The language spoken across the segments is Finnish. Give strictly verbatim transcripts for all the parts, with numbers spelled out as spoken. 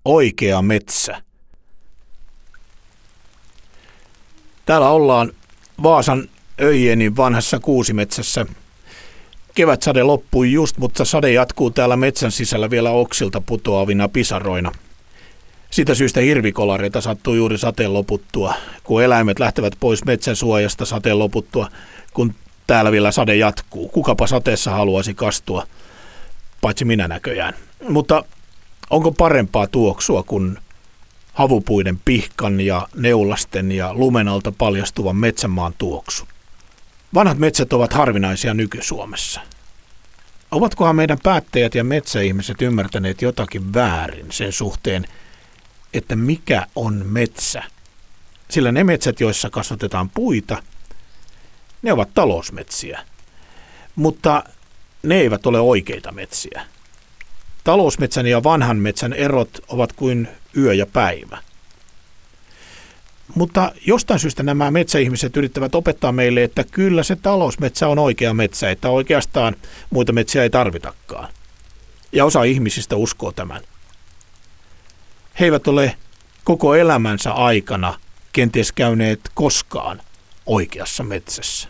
Oikea metsä. Täällä ollaan Vaasan Öijenin vanhassa kuusimetsässä. Kevätsade loppui just, mutta sade jatkuu täällä metsän sisällä vielä oksilta putoavina pisaroina. Siitä syystä hirvikolareita sattuu juuri sateen loputtua, kun eläimet lähtevät pois metsän suojasta sateen loputtua, kun täällä vielä sade jatkuu. Kukapa sateessa haluaisi kastua, paitsi minä näköjään. Mutta onko parempaa tuoksua kuin havupuiden pihkan ja neulasten ja lumenalta paljastuvan metsänmaan tuoksu? Vanhat metsät ovat harvinaisia nyky-Suomessa. Ovatkohan meidän päättäjät ja metsäihmiset ymmärtäneet jotakin väärin sen suhteen, että mikä on metsä? Sillä ne metsät, joissa kasvatetaan puita, ne ovat talousmetsiä, mutta ne eivät ole oikeita metsiä. Talousmetsän ja vanhan metsän erot ovat kuin yö ja päivä. Mutta jostain syystä nämä metsäihmiset yrittävät opettaa meille, että kyllä se talousmetsä on oikea metsä, että oikeastaan muita metsiä ei tarvitakaan. Ja osa ihmisistä uskoo tämän. He eivät ole koko elämänsä aikana kenties käyneet koskaan oikeassa metsässä.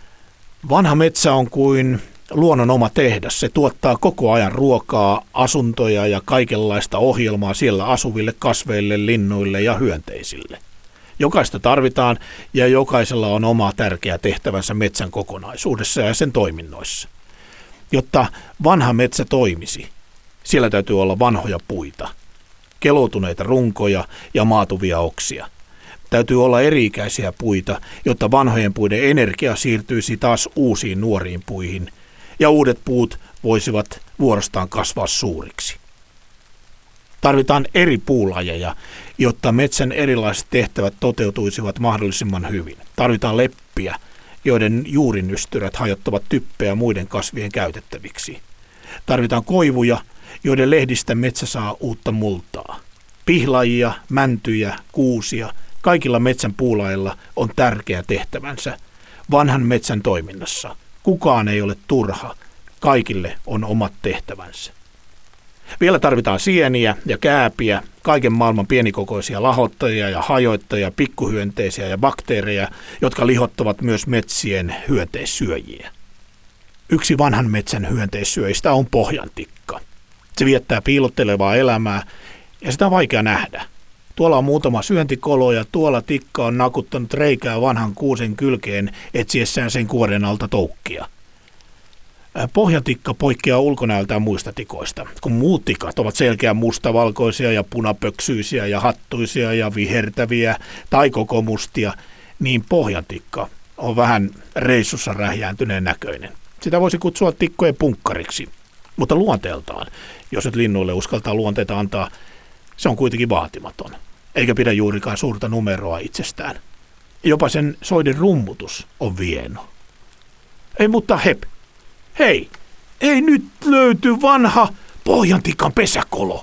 Vanha metsä on kuin luonnon oma tehdas. Se tuottaa koko ajan ruokaa, asuntoja ja kaikenlaista ohjelmaa siellä asuville kasveille, linnuille ja hyönteisille. Jokaista tarvitaan ja jokaisella on oma tärkeä tehtävänsä metsän kokonaisuudessa ja sen toiminnoissa. Jotta vanha metsä toimisi, siellä täytyy olla vanhoja puita, keloutuneita runkoja ja maatuvia oksia. Täytyy olla eri-ikäisiä puita, jotta vanhojen puiden energia siirtyisi taas uusiin nuoriin puihin ja uudet puut voisivat vuorostaan kasvaa suuriksi. Tarvitaan eri puulajeja, jotta metsän erilaiset tehtävät toteutuisivat mahdollisimman hyvin. Tarvitaan leppiä, joiden juurinystyrät hajottavat typpeä muiden kasvien käytettäviksi. Tarvitaan koivuja, joiden lehdistä metsä saa uutta multaa. Pihlajia, mäntyjä, kuusia, kaikilla metsän puulajeilla on tärkeä tehtävänsä vanhan metsän toiminnassa. Kukaan ei ole turha, kaikille on omat tehtävänsä. Vielä tarvitaan sieniä ja kääpiä, kaiken maailman pienikokoisia lahottajia ja hajoittajia, pikkuhyönteisiä ja bakteereja, jotka lihottavat myös metsien hyönteissyöjiä. Yksi vanhan metsän hyönteissyöjistä on pohjantikka. Se viettää piilottelevaa elämää ja sitä on vaikea nähdä. Tuolla on muutama syöntikolo ja tuolla tikka on nakuttanut reikää vanhan kuusen kylkeen etsiessään sen kuoren alta toukkia. Pohjantikka poikkeaa ulkonäöltään muista tikoista, kun muut tikat ovat selkeän mustavalkoisia ja punapöksyisiä ja hattuisia ja vihertäviä tai koko mustia, niin pohjantikka on vähän reissussa rähjääntyneen näköinen. Sitä voisi kutsua tikkojen punkkariksi, mutta luonteeltaan, jos et linnuille uskaltaa luonteita antaa, se on kuitenkin vaatimaton, eikä pidä juurikaan suurta numeroa itsestään. Jopa sen soiden rummutus on vieno. Ei, mutta hep! Hei, ei nyt löyty vanha pohjantikan pesäkolo.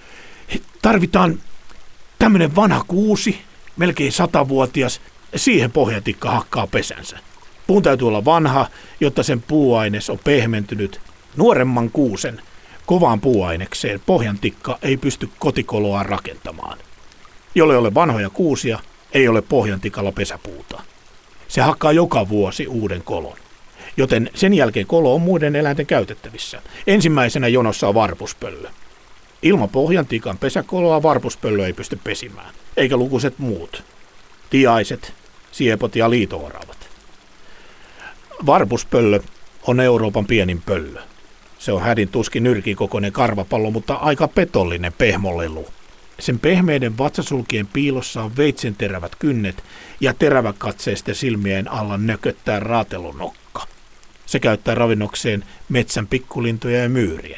Tarvitaan tämmöinen vanha kuusi, melkein satavuotias, siihen pohjantikka hakkaa pesänsä. Puun täytyy olla vanha, jotta sen puuaines on pehmentynyt. Nuoremman kuusen kovaan puuainekseen pohjantikka ei pysty kotikoloaan rakentamaan. Jolle ole vanhoja kuusia, ei ole pohjantikalla pesäpuuta. Se hakkaa joka vuosi uuden kolon. Joten sen jälkeen kolo on muiden eläinten käytettävissä. Ensimmäisenä jonossa on varpuspöllö. Ilman pohjantikan pesäkoloa varpuspöllö ei pysty pesimään, eikä lukuiset muut. Tiaiset, siepot ja liito-oravat. Varpuspöllö on Euroopan pienin pöllö. Se on hädin tuskin nyrkin kokoinen karvapallo, mutta aika petollinen pehmolelu. Sen pehmeiden vatsasulkien piilossa on veitsen terävät kynnet ja teräväkatseisten silmien alla nököttää raatelunokka. Se käyttää ravinnokseen metsän pikkulintuja ja myyriä.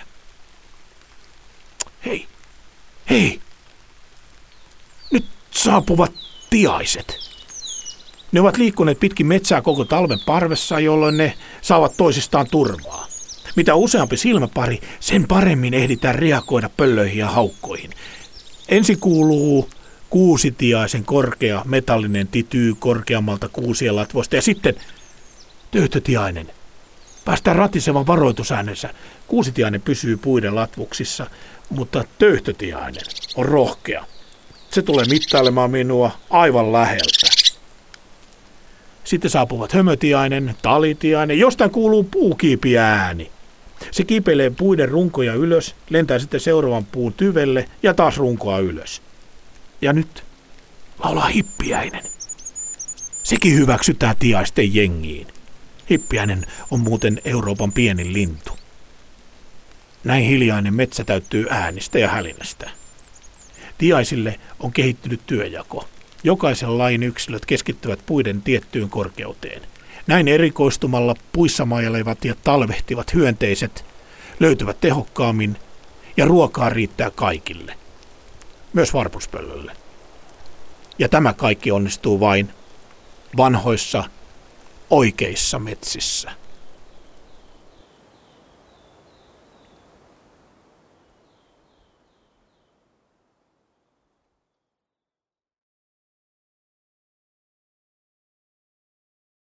Hei, hei! Nyt saapuvat tiaiset. Ne ovat liikkuneet pitkin metsää koko talven parvessa, jolloin ne saavat toisistaan turvaa. Mitä useampi silmäpari, sen paremmin ehditään reagoida pöllöihin ja haukkoihin. Ensin kuuluu kuusitiaisen korkea metallinen tityy korkeammalta kuusien latvoista ja sitten töyhtötiainen. Päästään ratisevan varoitusäänensä. Kuusitiainen pysyy puiden latvuksissa, mutta töyhtötiainen on rohkea. Se tulee mittailemaan minua aivan läheltä. Sitten saapuvat hömötiainen, talitiainen, jostain kuuluu puukiipiääni. Se kiipeilee puiden runkoja ylös, lentää sitten seuraavan puun tyvelle ja taas runkoa ylös. Ja nyt laulaa hippiäinen. Sekin hyväksytään tiaisten jengiin. Hippiäinen on muuten Euroopan pienin lintu. Näin hiljainen metsä täyttyy äänistä ja hälinästä. Tiaisille on kehittynyt työjako. Jokaisen lajin yksilöt keskittyvät puiden tiettyyn korkeuteen. Näin erikoistumalla puissa mailevat ja talvehtivat hyönteiset löytyvät tehokkaammin ja ruokaa riittää kaikille, myös varpuspöllölle. Ja tämä kaikki onnistuu vain vanhoissa, oikeissa metsissä.